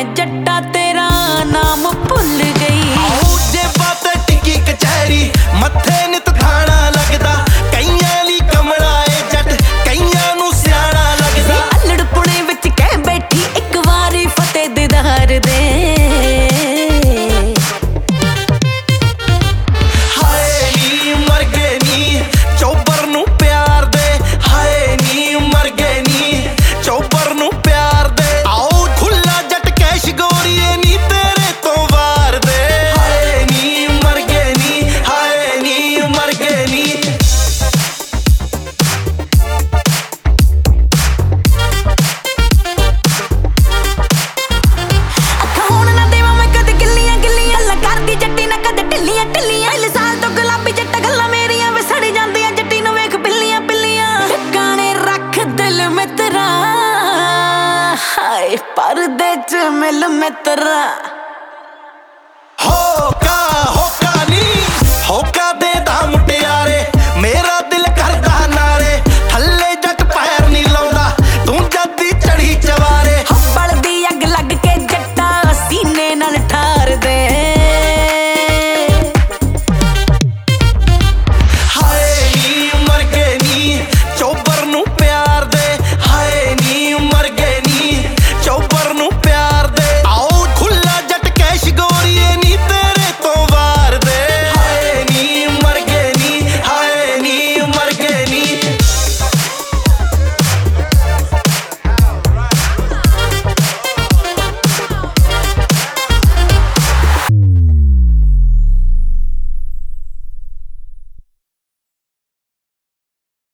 जट्टा तेरा नाम भुल गई। जे बात टिकी कचहरी मत्थे नित थाना लगदा, कईयां ली कमला ए जट कईयां नू सियाणा लगदा। अल्लड़पुणे विच कह बैठी इक वारी फतेह दीदार दे। पर्दे च मिल मित्रा होका होका नी होका दे